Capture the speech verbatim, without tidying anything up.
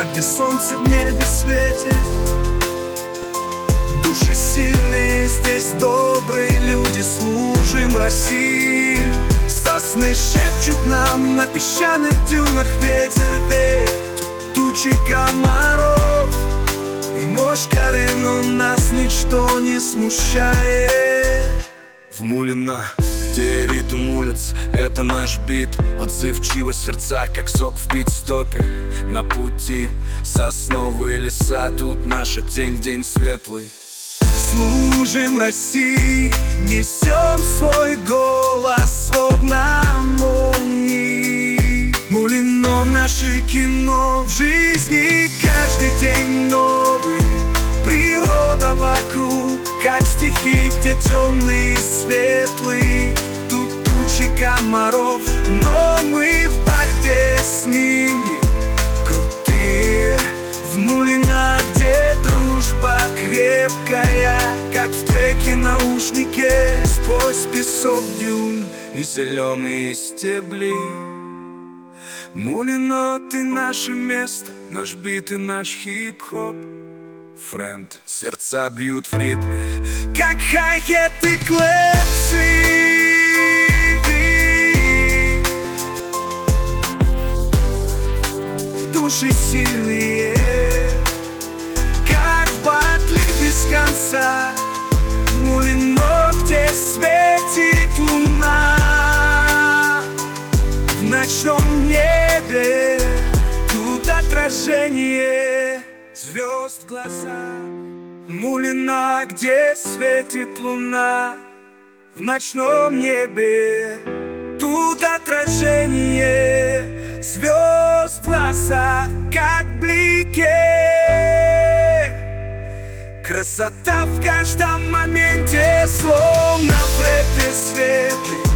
место, где солнце в небе светит. Души сильные, здесь добрые люди, служим России. Сосны шепчут нам, на песчаных дюнах ветер веет. Тучи комаров и мошкары, но нас ничто не смущает. В Мулино, где ритм улиц, это наш бит. Отзывчивы сердца, как сок в пит-стопе. На пути сосновые леса, тут наш день, день светлый. Служим России, несем свой голос словно молнии. Мулино, наше кино, в жизни каждый день новый. Природа вокруг, как стихи, где темный и светлый. Тут тучи комаров, но мы в борьбе с ними. Крутые в Мулино, где дружба крепкая, как в треке наушнике. Сквозь песок дюн и зеленые стебли. Мулино, ты наше место, наш бит и наш хип-хоп. Френд, сердца бьют в ритме, как хай-хет и клэпсы. Души сильные, как батли без конца. Мулино, где светит луна. В ночном небе тут отражение звезд глаза. Мулино, где светит луна. В ночном небе тут отражение звезд глаза, как блики. Красота в каждом моменте, словно в рэпе светлый.